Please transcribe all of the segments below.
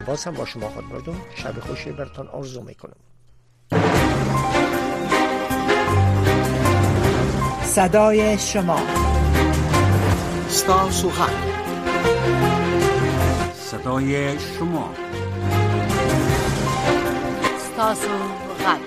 باز هم با شما خدمتتون شب خوشی براتون آرزو میکنم. صدای شما، ستاسو غږ، صدای شما، ستاسو غږ.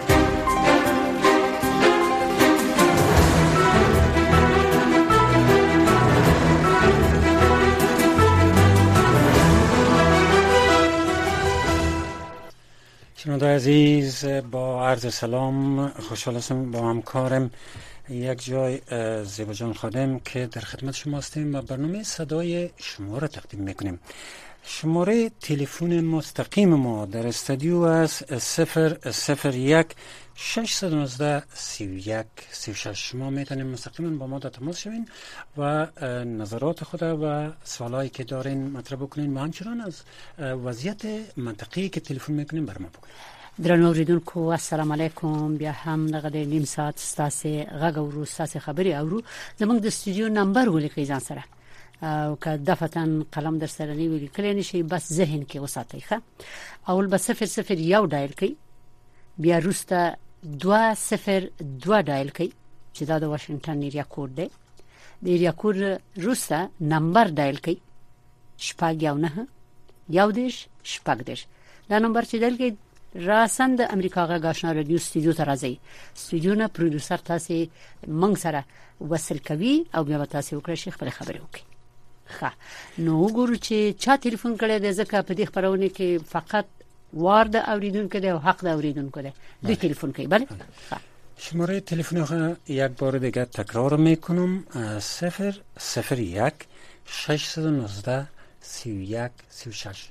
شنونده عزیز، با عرض سلام خوشحال هستم با همکارم یک جای زیبا جان خادم که در خدمت شما هستیم و برنامه صدای شما را تقدیم میکنیم. شماره تلفن مستقیم ما در استودیو است 001 619 31 36. شما میتونید مستقیما با ما در تماس شوین و نظرات خود و سوالایی که دارین مطرح بکنین و همچنان از وضعیت منطقه‌ای که تلفن میکنین بر ما بگوین. درنو اوریدونکو السلام علیکم. بیا هم دغه د نیم ساعت ستاسو غږ او ستاسو خبري اورو. زموږ د استودیو نمبر ولیکئ ځان سره او که دفتن قلم در سره نیولې کله نشي بس ذهن کې وساتئ ښه. اول به 001 ډایل کړئ، بیا روسته 202 ډایل کړئ چې دا د واشنگټن ایریا کوډ دی. د ایریا کوډ روسته نمبر ډایل کړئ 0.9 یودش شپږدش. دا نمبر چې ډایل کړئ راسند امریکا غا غاشنا رادیو استودیو ته راځي. استودیو نه پروډوسر تاسو منګ سره وصل کوي او بیا تاسو وکړئ شیخ خپل خبرې وکړي. ښه نو وګورو چې چا ټلیفون کړی دی، ځکه په دې خبرونه کې فقط وار د اوریدونکو دی او حق د اوریدونکو دی. دوی ټلیفون کوي. بله شماره تلفن یک بار دیگه تکرار میکنم 001 619 31 36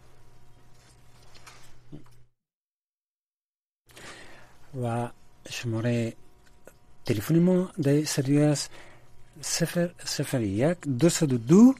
و شماره تلفن ما در استودیو است 001 202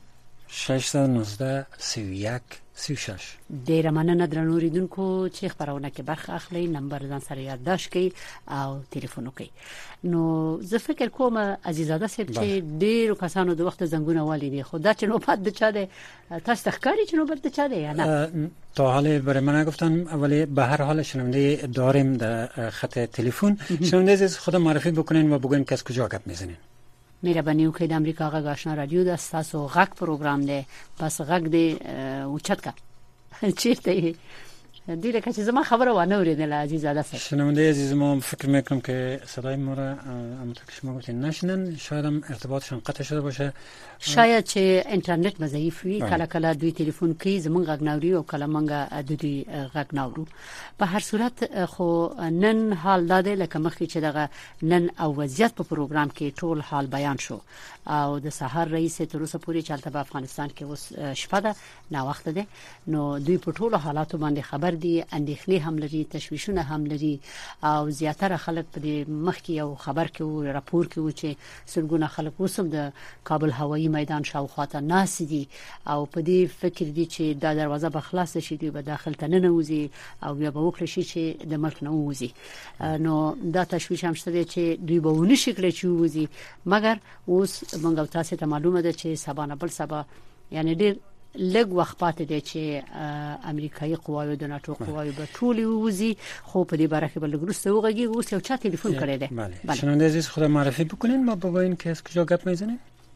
619 31 36. ډیره مننه درنو اوریدونکو چې خبرونه کې برخه اخلي. نمبر ځان سره یادداشت کړئ او ټلیفون وکړئ. نو زه فکر کوم عزیزاده صاحب چې ډیرو کسانو د وخت زنګونه والی دي، خو دا چې نوبت د چا دی تاسو ښکاری چې نوبت د چا دی یا نه؟ تا حالا برای من نگفتن، ولی به هر حال شنونده داریم در خط تلفن. شنونده عزیز خود معرفی بکنین و بگوین که از کجا گپ میزنین. مهرباني وکړئ. د امریکا غږ آشنا رادیو د تاسو غږ پروګرام دی، بس غږ دی اوچت کا چیرته دی لکه چې زما خبره وانه اوریدله عزیزاده صاحب. شنونده عزیز ما فکر میکنم که صدای ما را همونطور که شما گفتین نشنن، شاید هم ارتباطشون قطع شده باشه، شاید چې اینټرنیټ ضعیف وي. کله کله دوی ټلیفون کوي زمونږ غږ ناوري او کله مونږ د دوی غږ ناورو. په هر صورت خو نن حال داده لکه مخکې چې دغه نن او وضعیت په پروګرام کې ټول حال بیان شو او د سحر رئیس تر اوسه پورې چلته په افغانستان کې اوس شپه ده، نا وخت ده. نو دوی په ټولو حالاتو باندې خبر دي، اندېښنې هم لري، تشویشونه هم لري او زیاتره خلک په دې مخکې یو خبر کې و راپور کې و چې سلګونه خلک اوسم د کابل هوایي میدان شاوخواته ناس دي او په دې فکر دي چې دا دروازه به خلاص شي، دوی به داخل ته نه نوځي او بیا به وکړي شي چې د ملک نه ووځي. نو دا تشویش هم شته چې دوی به ونه شي کړی چې ووځي، مګر اوس مونږ تاسو ته معلومه ده چې سبا نه بل سبا یعنی ډېر لږ وخت پاتې دی چې امریکایي قواوې د ناتو قواوې به ټولې ووځي، خو په دې باره کې به لږ وروسته وغږیږي. اوس یو چا تلیفون کړی دی. بله شنونده عزیز خود معرفی بکنین ما بگوین که از کجا گپ میزنین.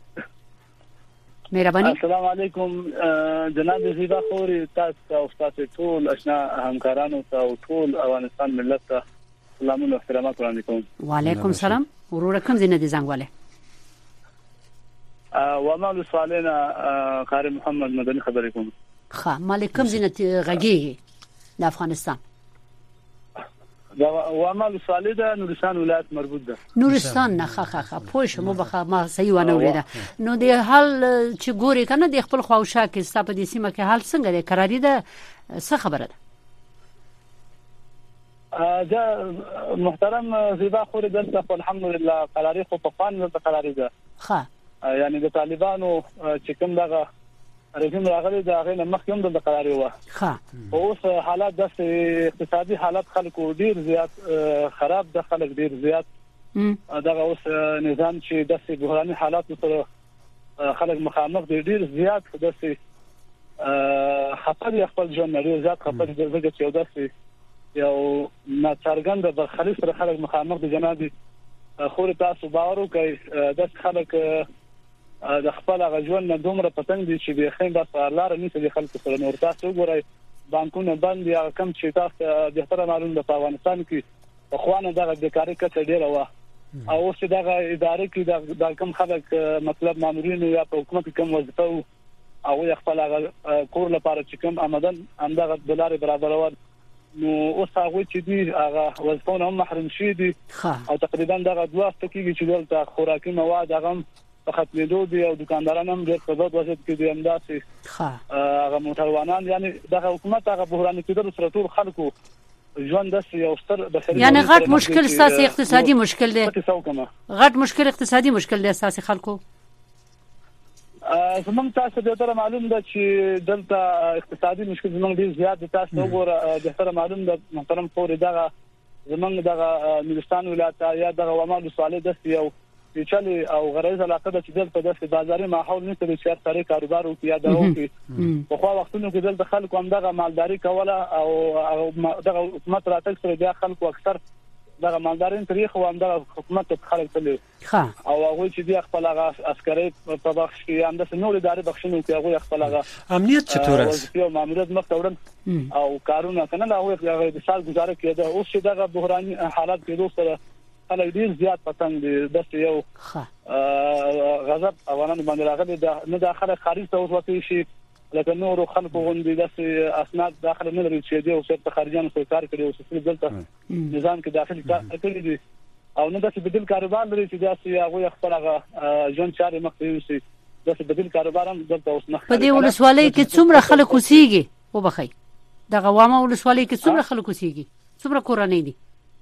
مهرباني. السلام علیکم جناب زیبا خوري، تاسو او تاسو ټول آشنا همکارانو ته او ټول افغانستان ملت ته سلامونه او احترامات وړاندې کوم. وعلیکم السلام. ورور کوم زینه دي زنګواله ومال سوالینا قاری محمد مدني خبرې کوم. ښه مالکم زینه غږیږي د افغانستان. دا ومال سوالیدا نورستان ولایت مربوط ده. نورستان نه ښه پوه شم ما صحیح ونه ولیده. نو د حال چې ګوري کنه د خپل خواوشا کې ستاسو د سیمه کې حال څنګه دی؟ قراری ده څه خبره ده؟ دا محترم زیبا خوري دلته الحمدلله قراری خو په فان نه قراری ده. ښه یعنی د طالبانو چې کوم دغه رژیم راغلی دا غیر مخکې د قراری و. ښه اوس حالات د اقتصادي حالات خلکو ډیر زیات خراب ده، خلک ډیر زیات دغه اوس نظام چې د بحراني حالات سره خلک مخامخ دي، ډیر زیات د خپل خپل ژوند لري زیات خپل دغه چې وداسي یو ناڅرګند برخلیک سره خلک مخامخ دي جناب خو تاسو باور وکړئ د خلک د خپل غژون نه دومره پتنګ دي چې به خین د لار نه دي خلک سره نور تاسو وګورئ بانکونه بند یا کم چې تاسو د احترام معلوم د افغانستان کې خوانه دغه بیکاری کته ډیره و او چې دغه ادارې کې د کم خلک مطلب مامورین یا په حکومت کې کم وظیفه او خپل کور لپاره چې کوم آمدن همدغه دلار برابرول نو اوس هغه چې دی هغه وظیفونه هم محروم شي دي او تقریبا دغه دوه تکیږي چې دلته خوراکي مواد هغه په ختمېدو دي او دکانداران هم ډېر په ضد وضعیت کې دي همداسې هغه موټروانان یعنی دغه حکومت هغه بحران کېدل سره ټول خلکو ژوند د یو ستر بشري یعنی غټ مشکل سیاسي اقتصادي مشکل دی غټ مشکل اقتصادي مشکل دی اساسي خلکو زمونږ تاسو د تر معلوم ده چې دلته اقتصادي مشکل زمونږ ډیر زیات دي تاسو وګوره د تر معلوم ده محترم فوري دغه زمونږ دغه نورستان ولایت یا دغه ومال صالح د یو چې او غرض علاقه د چې دلته د بازاري ماحول نه تر شهر سره کاروبار او یا دغه کې په خو وختونو کې دلته خلکو هم دغه مالداري کوله او دغه حکومت راتګ سره د خلکو اکثر دغه مالدارین تاریخ او هم دغه حکومت خلک تللی او هغه چې د خپل عسکري په بخش کې هم د نور ادارې بخښنه کوي هغه خپل امنیت چطور است او ماموریت مختوړن او کارونه کنه هغه د سال گزاره کېده او چې دغه بحراني حالات کې دوسره خلک ډیر زیات پتنګ دي د یو غضب افغانانو باندې راغلي نه داخله خارج ته وځي شي لکه نور خلکو غوندي د اسناد داخله نه لري چې دی او څه خارجيانو سره کار کوي او څه دلته نظام کې داخلي کار کوي او نه د بدیل کاروبار لري چې داسې هغه خپل ژوند چارې مخ ته یوسي د بدیل کاروبار هم دلته اوس نه په دې ولسوالۍ کې څومره خلک اوسېږي وبخي د غوامه ولسوالۍ کې څومره خلک اوسېږي څومره کورنۍ دي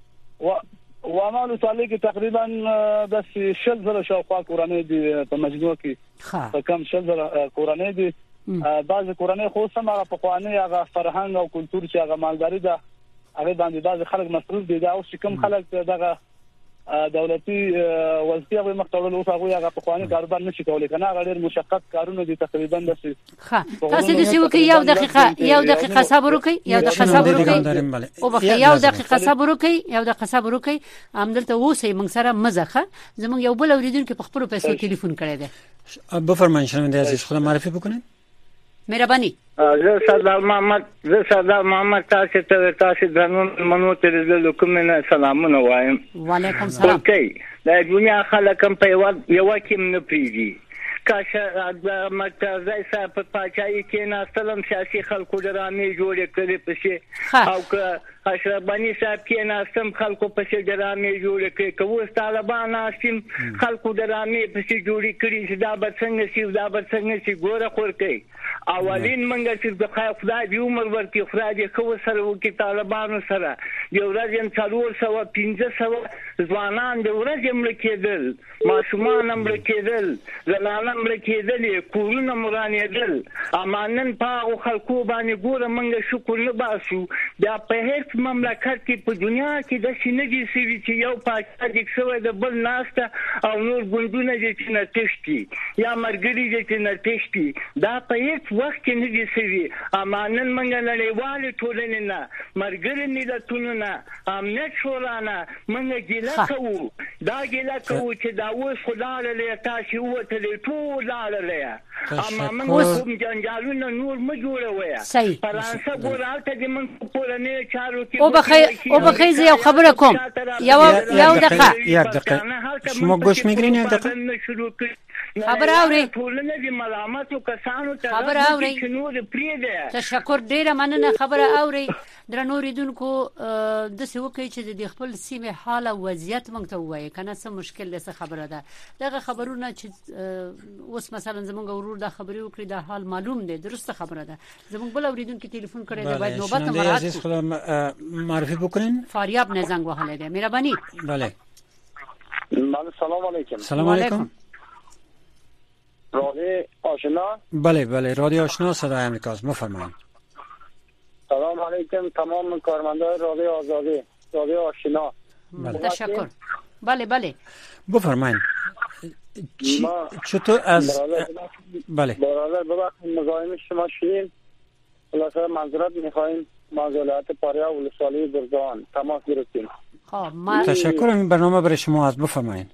وامالو تعالی کې تقریبا د 60 شاوخوا کورنۍ دي په مجموع کې کم 60 کورنۍ دي بعض کورنۍ خو سمه په قوانين هغه فرهنګ او کلچر چې هغه مالداري ده هغه باندې بعض خلک مسؤل دي دا او چې کوم خلک دغه دولتي وظیفه به مختلف او هغه په قوانين کاروبار نشي کولای کنه هغه ډېر مشقت کارونه دي تقریبا د تاسو د شو کې یو دقیقه صبر وکړئ یو دقیقه صبر وکړئ او بخیر یو دقیقه صبر وکړئ یو دقیقه صبر وکړئ همدلته اوسې موږ سره مزخه زموږ یو بل اوریدونکو په خپل پیسو ټلیفون کړی دی بفرمایئ شنونده عزیز خود معرفی بکنید مهرباني زه سردار محمد تاسو درنو منو ته د کوم نه سلامونه وایم وعلیکم سلام د دنیا خلک هم په یو کې نه پیږي کاشه د مرکزي صاحب په پاچای کې نه سلام سیاسي خلکو درامې جوړې کړې پښې او که اشربانی صاحب کې نه سم خلکو پښې درامې جوړې کړې کوو طالبان اسیم خلکو درامې پښې جوړې کړې چې دا بڅنګ سی دا بڅنګ سی ګوره خور کوي اولین منګه چې د خدای دی عمر ورکی خدای دې خو سره وکي طالبانو سره یو ورځ 415 ځوانان د ورځ مړ کېدل ماشومان مړ کېدل زنانه مړ کېدل کورونه مرانېدل امانن په خلکو باندې ګوره منګه شکر نه باسو بیا په هیڅ مملکت کې په دنیا کې د شینګي سوي چې یو پاکستان د څو د بل ناسته او نور ګوندونه چې نه تشتي یا مرګري چې نه تشتي دا په هیڅ وخت کې نه دي سوي امانن منګه نړیواله ټولنه نه مرګري ملتونو نه امنیت شورانه منګه ګیله کوو دا ګیله کوو چې دا اوس خدای له تاسو وته ټول لاله اما موږ کوم جنجالونه نور ما جوړوي فرانسه ګورالته د من پولنې چارو کې او بخیر یو خبره کوم یو دقیقه شما گوش میگیرین یک دقیقه خبر اوري ټولنه د ملامتو کسانو ته خبر اوري تشکر ډیره مننه خبر اوري درنو ریدونکو د څه وکي چې د خپل سیمه حال او وضعیت مونږ ته وایي کنه څه مشکل ده خبره ده دغه خبرونه چې اوس مثلا زمونږ ورور دا خبري وکړي دا حال معلوم دی درسته خبره ده زمونږ بل اوریدونکو ټلیفون کړی دی باید نوبت مراعات عزیز خودم معرفی بکنین فاریاب نه زنگ وهله دی مهرباني بله سلام علیکم سلام علیکم رادیو آشنا بله رادیو آشنا صدای امریکاست بفرمایید سلام علیکم تمام کارمندان رادیو آزادی رادیو آشنا تشکر بله بفرمایید چطور از بله برادر ببخشید مزاحم شما شدیم. خلاصه معذرت میخوایم ما از ولایت پاریا ولسوالی برزان تماس گرفتیم. تشکر. این برنامه برای شما از بفرمایید.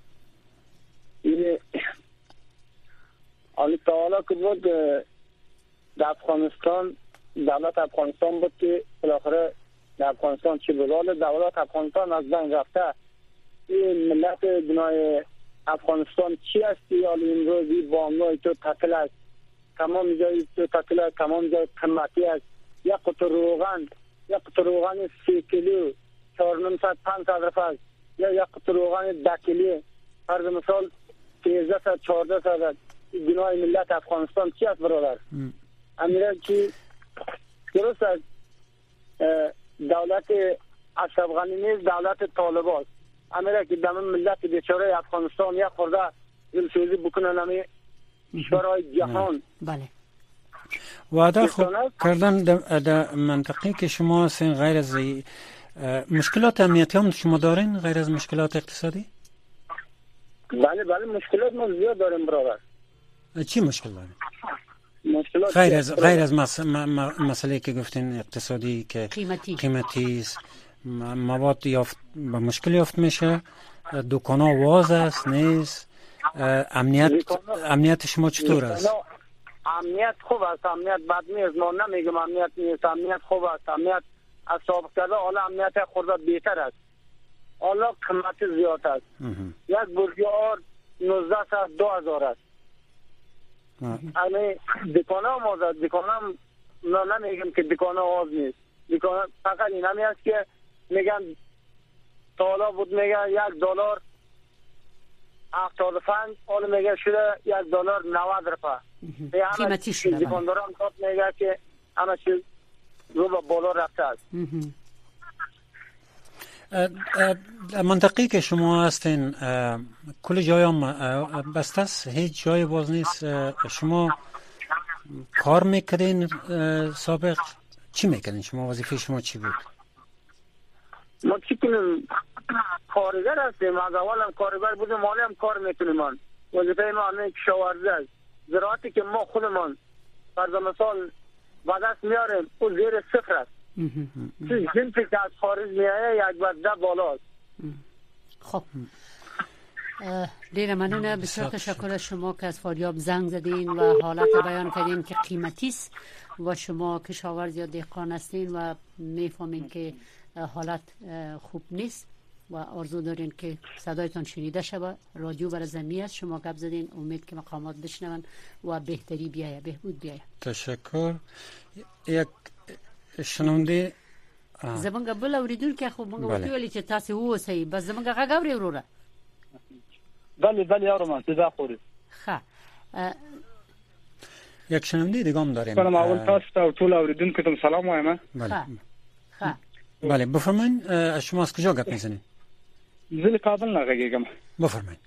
حالی تا حالا که بود در افغانستان دولت افغانستان بود که بالاخره در افغانستان چی بود، دولت افغانستان از بین رفته. این ملت گناه افغانستان چی هستی؟ حالی امروزی بامنای تو تطل است، تمام جایی تو تطل است، تمام جای قیمتی است. یک قطر روغن 3 کیلو 400 500 است، یا یک قطر روغن 10 کیلو فرض مثال 1300 1400. گناه ملت افغانستان چی است برادر؟ امیره که درست است دولت اشرف غنی نیست، دولت طالب است. امیره که دم ملت بیچاره افغانستان یک خورده دلسوزی بکنه نمی کشورهای جهان. بله. وعده خوب کردن در منطقه که شما هستین غیر از مشکلات امنیتی هم شما دارین غیر از مشکلات اقتصادی؟ بله مشکلات ما زیاد داریم برادر. چی مشکل دارین؟ مشکلات غیر از مسئله که گفتین اقتصادی که قیمتی است، مواد با مشکل یافت میشه، دکانا واز است نیست، امنیت شما چطور است؟ امنیت خوب است، امنیت بد نیست، ما نمیگم امنیت نیست، امنیت خوب است، امنیت از سابق کرده حالا امنیت خورده بهتر است، حالا قیمت زیاد است. یک برگیار 19 ساعت 2000 است. یعنی دکانه هم آزاد، دکانه هم نمیگم که دکانه آز نیست، دکانه فقط این همی است که میگن تا حالا بود میگن $1 75 حالا میگه شده $1 90. قیمتی شده. دکاندار هم خود میگه که همه چیز رو به بالا رفته است. منطقی که شما هستین کل جای هم بسته است، هیچ جای باز نیست. شما کار میکردین سابق؟ چی میکردین شما؟ وظیفه شما چی بود؟ ما چی کنیم؟ کارگر هستیم، از اول هم کارگر بودیم، حالی هم کار میکنیم. من وظیفه ما همین کشاورزی است. زراعتی که ما خودمان فرض مثال به دست میاریم او زیر صفر است. جنسی که از خارج میایه یک بده بالاست. خب دیر ممنونه، بسیار تشکر از شما که از فاریاب زنگ زدین و حالت بیان کردین که قیمتی است و شما کشاورز یا دهقان هستین و میفهمین که حالت خوب نیست و آرزو دارین که صدایتان شنیده شود. رادیو برای زمین است، شما گپ زدین، امید که مقامات بشنون و بهتری بیایه، بهبود بیایه. تشکر. یک شنونده زمونږ بل اوریدونکو خو موږ ویلي چې تاسو اوسئ، بس زمونږ غږ اورئ وروره؟ بله اورم، صدا خوري. ښه، یک شنونده دیگه هم داریم. سلام، اول تاسو ته ټول اوریدونکو ته سلام وایم. بله بفرمایید. شما از کجا گپ میزنید؟ زه له کابل نه غږیږم. بفرمایید.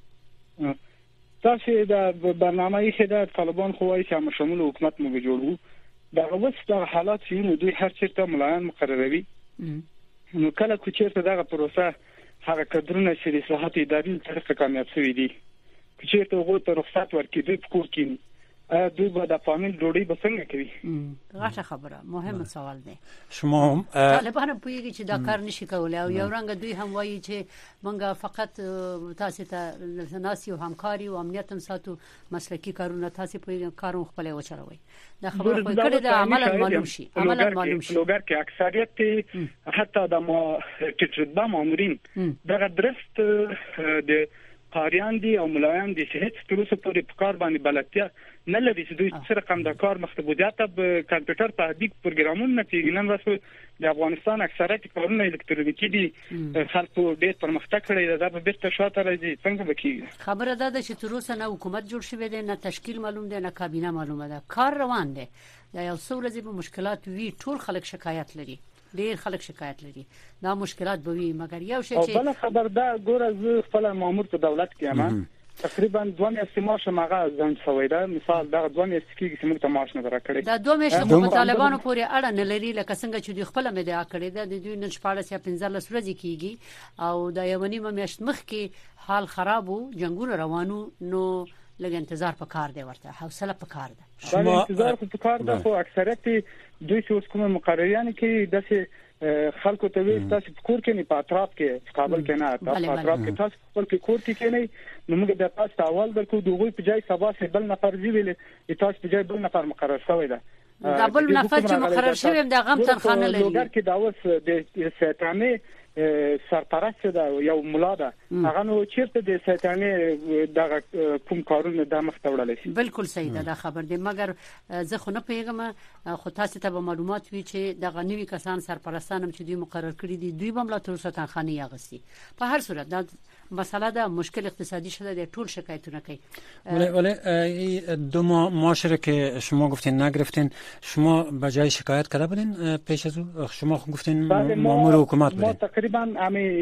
تاسو د برنامه کې د طالبان خوای چې شامل حکومت مو جوړو دا اوس د حالات چې نو دوی هر چیرته ملایان مقرروي، نو کله چې چیرته دا پروسه هغه کډرونه چې د اصلاحات اداري طرف کامیاب شوی دي، چې چیرته وګورئ ته رخصت ورکړي دوی پکور کړي، دوی به د فامیل ډوډۍ به څنګه کوي؟ غاټه خبره، مهم سوال دی. شما طالبان پوهیږي چې دا کار نشي کولای او یو رنګ دوی هم وایي چې موږ فقط تاسو ته ناسي او همکاري او امنیت هم ساتو، مسلکی کارونه تاسو پوهیږئ کارون خپل وچروي. دا خبره خو کړي د عمل معلوم شي، عمل معلوم شي. لوګر کې اکثریت حتی د تجربه مامورین دغه درست د قاریان دي او ملایان دي چې هیڅ تر اوسه پورې په کار باندې بلدتیا نه لري چې دوی څه رقم د کار مختبودیات په کمپیوټر په هدیک پروګرامونه کوي. نن ورځ د افغانستان اکثریت کارونه الکترونیکي دي، خلکو ډېر پرمختګ کړی دا به بیرته شاته راځي. څنګه به کیږي؟ خبره ده چې تر اوسه نه حکومت جوړ شوی دی، نه تشکیل معلوم دی، نه کابینه معلومه ده، کار روان دی. دا یو څو ورځې به مشکلات وي، ټول خلک شکایت لري، ډیر خلک شکایت لري، دا مشکلات به وي، مګر یو شی چې بل خبر ده ګوره زه خپل مامور په دولت کې یم تقریبا 2 میاشتې معاش ماغه ځان شوی دا مثال دا 2 میاشتې کېږي چې موږ ته معاش نه راکړي دا 2 میاشتې په طالبانو پورې اړه نه لري لکه څنګه چې دوی خپل مدعا کړې ده د دوی نن 14 یا 15 ورځې کېږي او د یونی میاشت مخکې حال خراب وو جنگونه روانو نو لږ انتظار پکار دی ورته حوصله پکار ده شما انتظار پکار ده خو اکثریت دوی چې اوس کوم مقرریان کې داسې خلکو ته وي تاسو په کور کې نه په اطراف کې کابل کې نه په اطراف کې تاسو خپل کې کور کې نه نو موږ د تاسو اول درکو دوی په ځای سبا سه بل نفر ویل تاسو په ځای بل نفر مقرر شوی ده دا بل نفر چې مقرر شوی د غم تنخانه لري لوګر کې دا اوس د سیتانه سرپرست ده یو مولا ده هغه نو چیرته د سیتانه د کوم کارونه د مخ ته وړل شي بالکل صحیح ده دا خبر دی مګر زه خو نه پیغام خو تاسو ته به معلومات وی چې د غنوي کسان سرپرستانم چې دوی مقرر کړی دي دوی به ملاتړ ستنخانه یاغسي په هر صورت دا مسئله ده مشکل اقتصادی شده در طول شکایتونه کوي ولی دو معاشره که شما گفتین نگرفتین شما به جای شکایت کرده بودین پیش از او شما گفتین مامور حکومت بودین ما تقریبا همین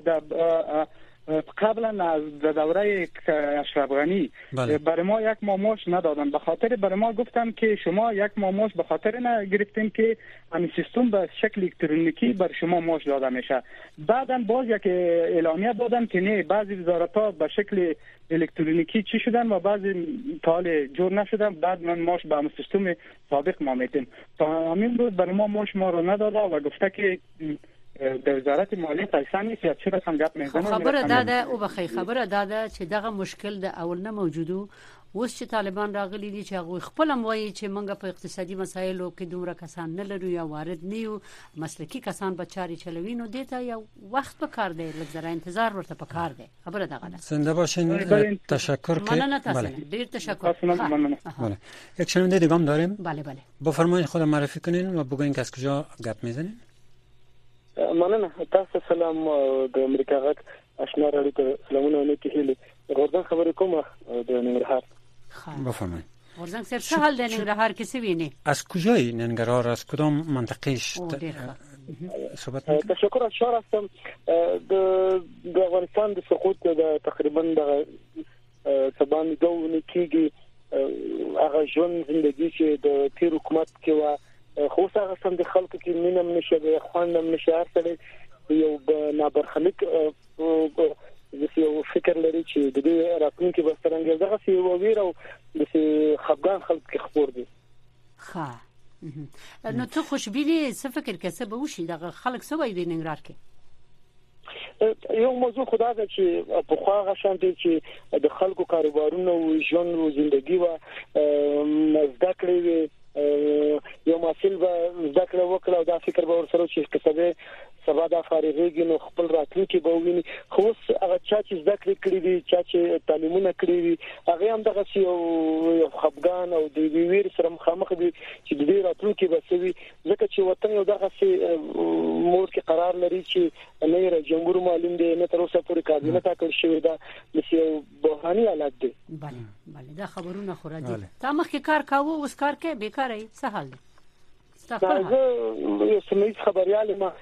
قبلا از دوره اشرف غنی برای ما یک معاش ندادن به خاطر برای ما گفتن که شما یک معاش به خاطر نگرفتین که همین سیستم به شکل الکترونیکی بر شما معاش داده میشه بعداً باز یک اعلامیه دادن که نه بعضی وزارت‌ها به شکل الکترونیکی چی شدن و بعضی تال جور نشدن بعد من معاش به همون سیستم سابق ما میتیم تا همین روز برای ما معاش ما رو نداده و گفته که د وزارت مالیه پیسې نه چې چیرې څنګه میزنه خبره داده او بخې خبره داده چې دغه مشکل د اول نه موجودو اوس چې طالبان راغلي دي چې هغه خپل موایي چې موږ په اقتصادي مسایلو کې دومره کسان نه لرو یا وارد نه یو مسلکی کسان به چاري چلوي نو دیته یو وخت په کار دی لږ ذره انتظار ورته په کار دی خبره دغه ده زنده باشین تشکر که بله ډیر تشکر بله یک شنونده دیگه هم داریم بله بفرمایید خود معرفی کنین و بگوین که از کجا گپ میزنین مننه تاسو سلام د امریکا غږ آشنا راډیو ته سلامونه نه کیږي غوړدان خبرې کومه د ننګرهار بفرمایید غوړدان سر څه حال د ننګرهار کې څه ویني از کجای ننګرهار از کدام منطقهش صحبت تشکر از شهر هستم د افغانستان د سقوط د تقریبا د سبان دوه کیږي هغه ژوند زندگی چې د تیر حکومت کې و خو څنګه سم د خلکو کې مینم نشه د خوانم نشه ارسله یو نابرخلیک یو فکر لري چې د دې راتلونکي به څنګه دغه سی وویر او د خفګان خلک کې خبر دي ها نو ته خوشبینی څه فکر کې څه به وشي دغه خلک څه وایي د ننګرهار کې یو موضوع خدا ده چې په خوا غشان دي چې د خلکو کاروبارونه او ژوند او ژوندۍ و مزدا کړی یو مسل به ذکر وکړه او دا فکر به ورسره چې کسبه سبا د فارغېږي نو خپل راتلونکي به ویني خو هغه چې ذکر کړی دي چې تعلیمونه کړی دي هغه هم دغه یو خفګان او د ویر سره مخامخ دي چې د دې راتلونکي به سوي ځکه چې وطن یو دغه مور کې قرار لري چې نه رئیس جمهور معلوم دی نه تر اوسه پورې کابینه ټاکل شوی دا د یو بحراني حالت دی بله دا خبرونه خو راځي تا مخکې کار کاوه اوس کار کې بیکاره یې څه حال دی زه یو سمې خبريال ما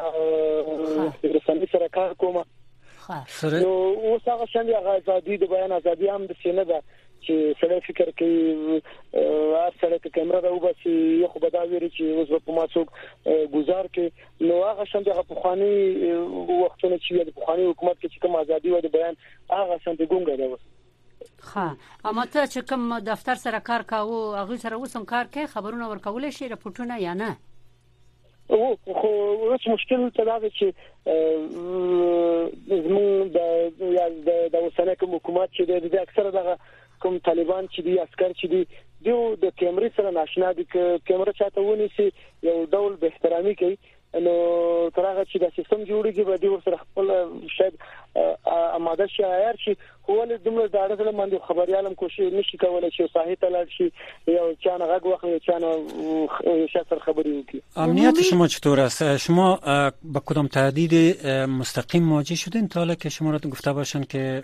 رسنۍ سره کار کوم نو اوس هغه څنګه ازادي د بیان ازادي هم د سینه ده چې سره فکر کوي سره کې کیمرا راو باسي یو خو بداویری چې اوس په ماسوک گزار کې نو هغه څنګه په خواني وختونه چې د خواني حکومت کې کوم ازادي و د بیان هغه څنګه ګونګه ده ها اما ته چې کوم دفتر سره کار کاوه هغه سره وسم کار کوي خبرونه ورکول شي رپورټونه یا نه او خو اوس مشکل ته دا چې زموږ د اوسنۍ حکومت چې د اکثره دغه کوم طالبان چې دي عسكر چې دي د کیمرې سره ناشنا دي کیمرا چاته ونی سي یو ډول به احترامي کوي نو ترغه چې د سیستم جوړیږي به د ورسره خپل شاید اماده شي عیار شي هو له دومره داړه د باندې خبريالم کوشش نشي کولای چې صحیح تلل شي یا چانه غږ واخلي یا چانه شاتر خبري وکړي امنیت شما چطور است شما با کدام تهدید مستقیم مواجه شدین تا حالا که شما را گفته باشن که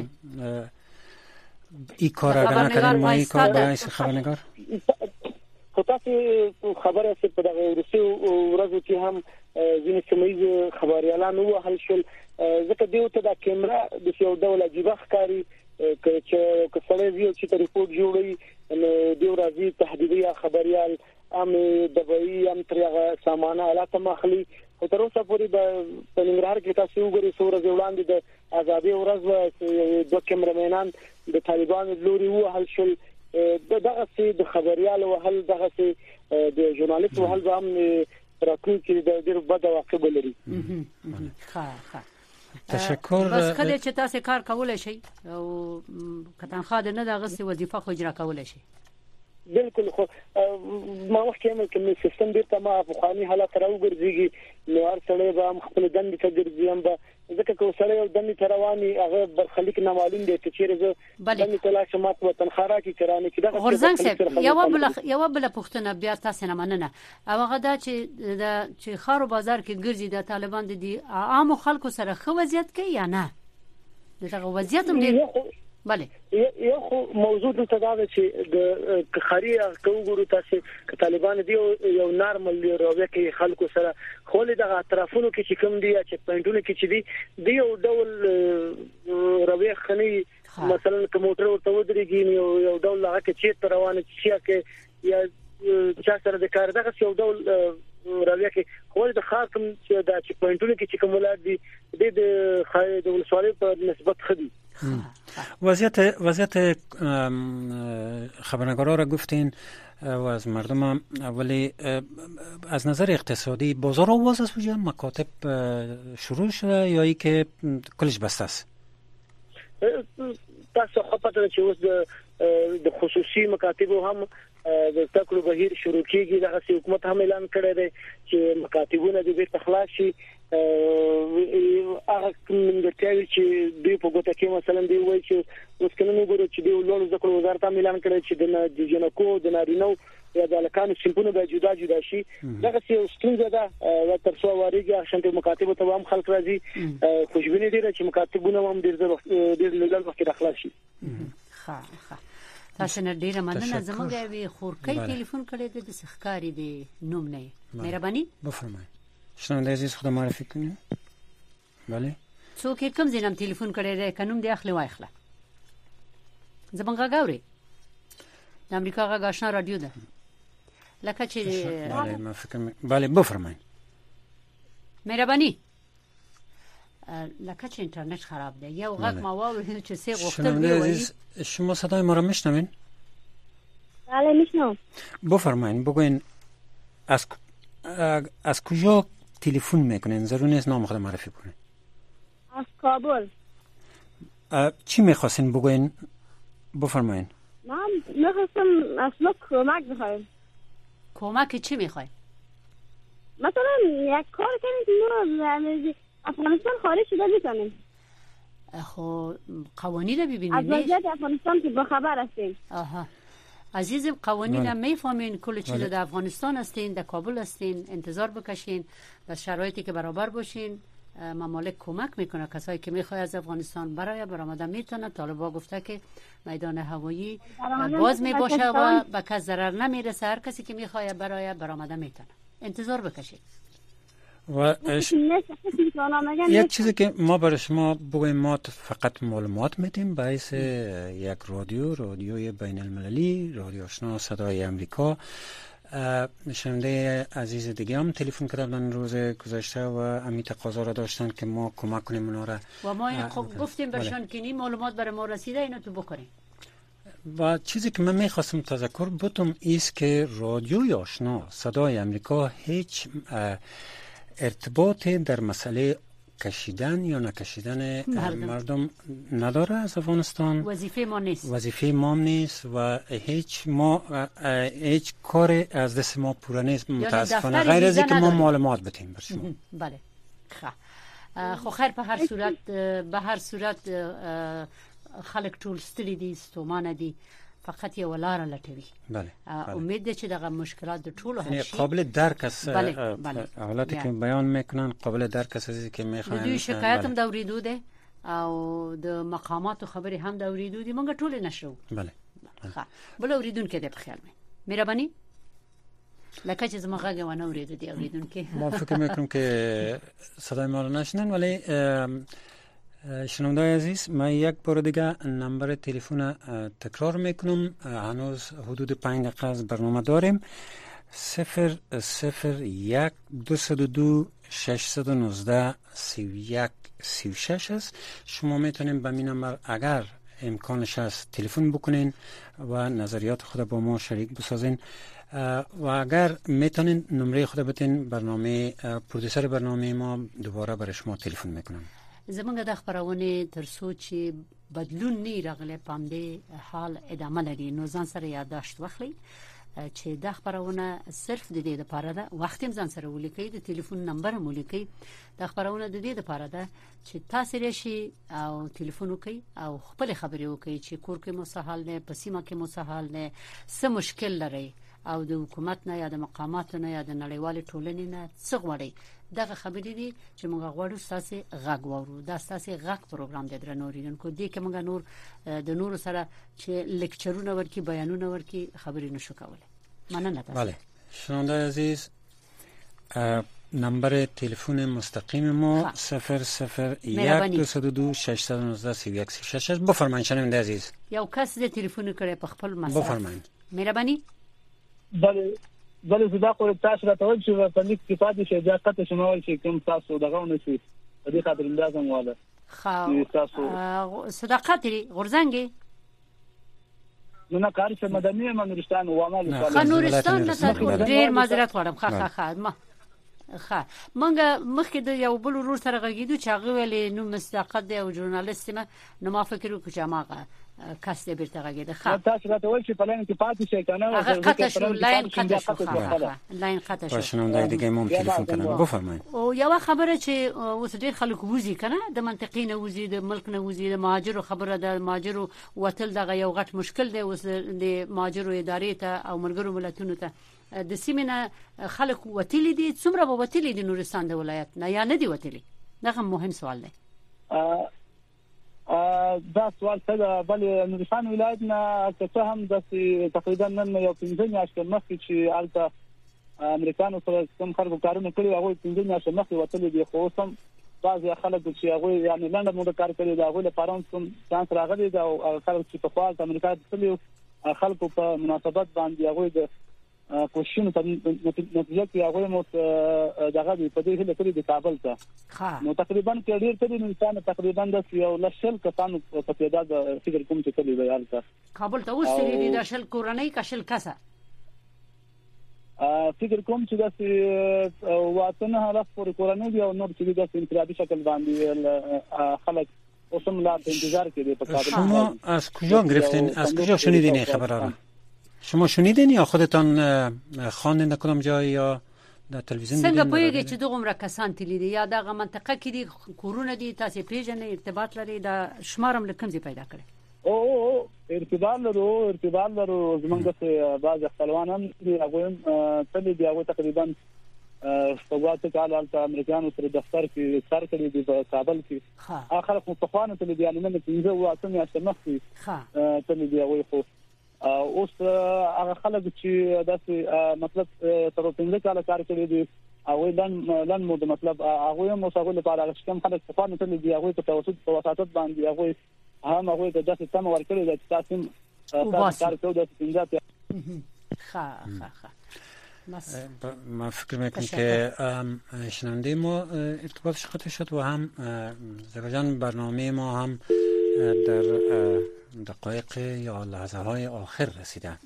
این کار اگر نکردین ما این کار به خبرنگار خو تاسو خبره است په دغه روسي ورځو کې هم ځینې سیمایي خبريالان وو حل شول ځکه دیو ته د کیمرا د یو ډول عجیب ښکاری چې کله یو چې ریپورت جوړي د ورځي تهدیدي خبريال ام دبي ام ترغه سامانه الاته مخلي او تر اوسه پورې په ننګرهار کې تاسو وګورئ سورې وړاندې د ازادي ورځ د کیمرمنان د طالبانو لوري وهل شل دغه سي د خبريال وهل دغه سي د ژورنالیست وهل هم راکوي چې د ډېر بد عواقب لري. ښه تشکر. بس کله چې تاسو کار کولای شئ او کتنخوا نه دغه سي وظیفه خو اجرا کولای شئ. بالکل خو ما وخت یې کوم سیستم ډیر ما افغاني حالت راوګرځيږي نو هر څړې به خپل دند ته ګرځي هم به ځکه کو سره یو دند ترواني هغه برخلیک نه معلوم دي چې چیرې دند کلا شمات وطن خارا کی چرانه کې دغه غرزنګ صاحب یو بل پښتنه بیا تاسو نه مننه او هغه دا چې خارو بازار کې ګرځي د طالبان دي عام خلکو سره خو وضعیت کوي یا نه دغه وضعیت هم ډیر بله یو خو موضوع د تداوی چې د خاري کوګورو تاسو ک طالبان دی یو نارمل رویه کې خلکو سره خو له دغه اطرافونو کې چې کوم دی چې پوینټونو کې چې دی یو ډول رویه خني مثلا ک موټر ورته ودرېږي یو ډول هغه کې چې روانه شي کې یا چې سره د کار دغه یو ډول رویه کې خو د خاصم چې د پوینټونو کې چې کومولات دي د ولسوالۍ په نسبت خدي وضعیت خبرنگارا را گفتین و از مردم ولی از نظر اقتصادی بازار آواز است وجه مکاتب شروع شده یا ای که کلش بسته است؟ تاسو خو پته چې اوس د خصوصي مکاتبو هم د تکلو بهیر شروع کیږي دغه حکومت هم اعلان کړی دی چې مکاتبونه د بیرته خلاص شي هغه منځتاوی چې دوی په ګوته کې مثلا دی وایي چې اوس کله نو ګورو چې د لوړ زده کړو وزارت هم اعلان کړی چې د جنکو د نارینو یا د الکانو صنفونو به جدا شي دغه څه ستونزه ده تر څو واریږي شنت مکاتب ته هم خلک راځي خوشبیني دي چې مکاتبونه هم ډیر لږ وخت کې خلاص شي. ښه تاسو نه ډیره مننه زموږ وی خورکی ټلیفون کړی د سخکاری دی نوم نه مهرباني بفرمایئ. شنونده عزیز خود معرفی کنید. بله څوک کوم زینم ټلیفون کړی دی کنوم دی اخلي وایخله زبنګ غاوري د امریکا غا آشنا رادیو ده لکه چې بله ما فکر بله بفرمایئ. مهرباني لکه چې اینترنت خراب ده یا غږ ما واورید چې څه غوښتل دی شما صدای ما را میشنوین؟ بله میشنوم. بفرمایید بگوین از کجا تلفن میکنین؟ ضرور نیست نام خود معرفی کنین. از کابل. چی میخواستین بگوین؟ بفرمایین. من میخواستم اصلا کمک بخوایم. کمک چی میخوای؟ مثلا یک کار کنید ما افغانستان خارج شده میتونیم. خب قوانین رو ببینید. از وضعیت افغانستان که بخبر هستیم. آها. عزیزم قوانین هم میفهمین کل چیز در افغانستان هستین در کابل هستین انتظار بکشین در شرایطی که برابر باشین ممالک کمک میکنه کسایی که میخواد از افغانستان برآمده میتونه. طالبان گفته که میدان هوایی باز میباشه و به کس ضرر نمیرسه هر کسی که میخواد برآمده میتونه انتظار بکشید. و یک چیزی که ما برای شما بگویم ما فقط معلومات میدیم باعث یک رادیوی بین المللی رادیو آشنا صدای امریکا. شنونده عزیز دیگه هم تلفن کردن روز گذشته و امی تقاضا را داشتن که ما کمک کنیم اونا را و ما خب گفتیم برشان که این معلومات برای ما رسیده اینو تو بکنیم. و چیزی که من میخواستم تذکر بتم ایست که رادیوی آشنا صدای امریکا هیچ ارتباطی در مسئله کشیدن یا نکشیدن مردم نداره از افغانستان. وظیفه ما نیست و هیچ کار از دست ما پوره نیست متاسفانه غیر از اینکه ما معلومات بدیم بر شما. بله خو خیر به هر صورت خلک ټول ستړي دي ستومانه دي فقط یو لار لټوي. بله امید ده چې دغه مشکلات د ټولو حل شي. قابل درک است. حالاتی که بیان میکنن قابل درک است که میخوان. دوی شکایت هم دوریدو ده او د مقامات و خبري هم دوریدو دي مونږ ټول نشو. بله بل اوریدون کې د خیال مې مهرباني لکه چې زما غږ ونه اوریدو دی اوریدون کې ما فکر میکنم که صدای ما رو نشنن ولی شنوندای عزیز، من یک بار دیگه نمبر تلفن تکرار میکنم. هنوز حدود 5 دقیقه از برنامه داریم. 001 202 619 31 36 است. شما میتونین به این نمبر اگر امکانش هست تلفن بکنین و نظریات خود با ما شریک بسازین و اگر میتونین نمره خود بتین برنامه پرودوسر برنامه ما دوباره برای شما تلفن میکنم. زمونږ د خبرونه تر څو چې بدلون نه راغلی پام دې حال ادامه لري نو ځان سره یادداشت واخلئ چې د خبرونه صرف د دې لپاره ده وخت هم ځان سره ولیکئ د ټلیفون نمبر هم ولیکئ د خبرونه د دې لپاره ده چې تاسو راشي او ټلیفون وکئ او خپل خبرې وکئ چې کور کې مسهال نه پسیمه کې مسهال نه څه مشکل لري او د حکومت نه یا د مقامات نه یا د نړیوال ټولنې نه څه غواړي دغه خبرې دي چې موږ غواړو تاسو غږ وورو دا تاسو غږ پروګرام د درنوریدونکو دي چې موږ نور د نور سره چې لیکچرونه ورکی بیانونه ورکی خبرې نشو کولای مننه تاسو. بله شنونده عزیز نمبر تلفن مستقیم ما 001 202 619 31 36 بفرمایید شنونده عزیز. یو کس د تلفن کړي په خپل مسافت بفرمایید. مهرباني. بله زدا خو تاسو راته ول چې په لیک کې پاتې شي دا کته شمول شي کوم تاسو دغه ونسي د دې خاطر لازم واله خو صداقت لري غورځنګي نه کار چې مدني منورستان و عمل نورستان نه ډیر معذرت غواړم ښه منګه مخکې د یو بل ورور سره غږیدو چې هغه ویلې نو مصداقت دی او ژورنالیست نو ما فکر وکړم چې هغه کس دې بیرته غږیده. ښه تاسو راته وایئ چې پلان کې پاتې شي کنه هغه قطع شو لاین قطع شو شنونده دیگه مم تلفن کنه بفرمایید. او یو خبره چې اوس ډیر خلک وځي کنه د منطقې نه وځي د ملک نه وځي د مهاجرو خبره د مهاجرو وتل دغه یو غټ مشکل دی اوس د مهاجرو ادارې ته او ملګرو ملتونو ته د سیمه خلک وتلی دي څومره به وتلی دي نورستان د ولایت نه یا نه دی وتلی دا مهم سوال دی. دا سوال څه بل نورستان ولایت نه څه هم د تقریبا نن یو 15 میاشتې مخکې چې البته امریکانو سره کوم خلکو کارونه کړی هغه 15 میاشتې مخکې وتلی دي خو سم بعضی خلک چې هغه یعنی لنډه موده کار کړی دا هغه لپاره کوم چانس راغلی دا او خلک چې په فعال امریکا تللی خلکو په مناسبت باندې هغه د کوششونو په نتیجه کې هغه مو دغه په دې هله کړی د کابل ته نو تقریبا کې ډیر تر انسان تقریبا د یو لشل کسانو په تعداد فکر کوم چې کلی ویل تا کابل ته وسري د شل کورنۍ کشل کسه فکر کوم چې د وطن هغه پر کورنۍ دی او نور چې د انفرادي شکل باندې خلک اوسم لا انتظار کوي په کابل. شما از کجا گرفتین از کجا شنیدین این خبرها را؟ شما شنیدین یا خودتان خواندین در کدام جای یا در تلویزیون دیدین؟ څنګه پوهیږئ چې دغه کسان تللی دي یا دغه منطقه کې دي کورونه دي تاسو پیژنې ارتباط لري دا شمارم لکم زی پیدا کړي؟ او ارتباط لرو زمونږ د بعض خپلوانان دی هغه تللی دی هغه تقریبا فوقات کال امریکایانو سره دفتر کې سر کړی دی په کابل کې اخر خو په خوانه تللی دی یعنی نه 15 واته میاشتې مخکې تللی دی هغه خو اوس هغه خلک چې داسې مطلب تر 15 کال کار کړی دی او لن مو د مطلب هغه مو څنګه لپاره چې کوم خلک په خوانه تللی دی هغه په توسط په وساتت باندې هغه هم هغه د داسې تم ورکړي د تاسو کار کوي د 15 ښه ما فکر میکنم که شنونده ما ارتباطش قطع شد و هم زبجان برنامه ما هم در دقایق یا لحظه های آخر رسیده.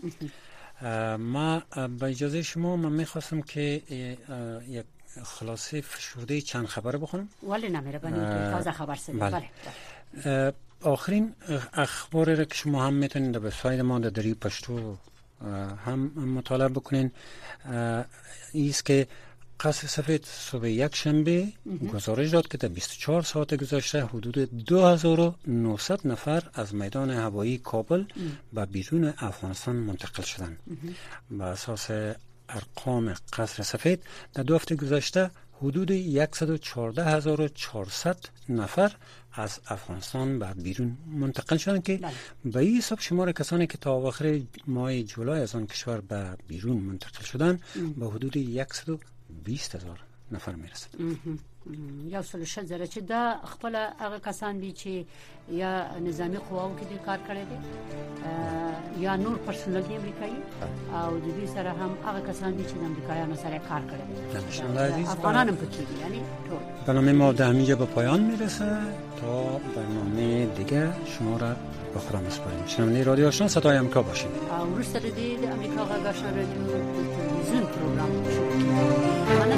ما با اجازه شما من میخواستم که یک خلاصه فشرده چند خبر بخونم. ولی نمیربانی تازه خبر سید. بله. آخرین اخبار را که شما هم میتونید در وبسایت ما در دری پشتو هم مطالعه بکنین ایست که قصر سفید صبح یک شنبه گزارش داد که در 24 ساعت گذشته حدود 2900 نفر از میدان هوایی کابل به بیرون افغانستان منتقل شدند. بر اساس ارقام قصر سفید در 2 هفته گذشته حدود 114400 نفر از افغانستان به بیرون منتقل شدند که به این حساب شمار کسانی که تا آخر ماه جولای از آن کشور به بیرون منتقل شدند به حدود 120,000 نفر میرسد. یو سل شل زره چې دا خپل هغه کسان دي چې یا نظامی قواو کې د کار کړی دي یا نور پرسنل دی امریکایي او د دې سره هم هغه کسان دي چې د امریکایانو سره کار کړی دي. افغانان هم پکې دي. یعنی ټول برنامه ما در همینجا به پایان میرسه. تا برنامه دیگه شما را به خدا میسپاریم. شنونده رادیو آشنا صدای آمریکا باشید. وروسته د امریکا غږ آشنا رادیو تلویزیون پروګرام شروع کیږي.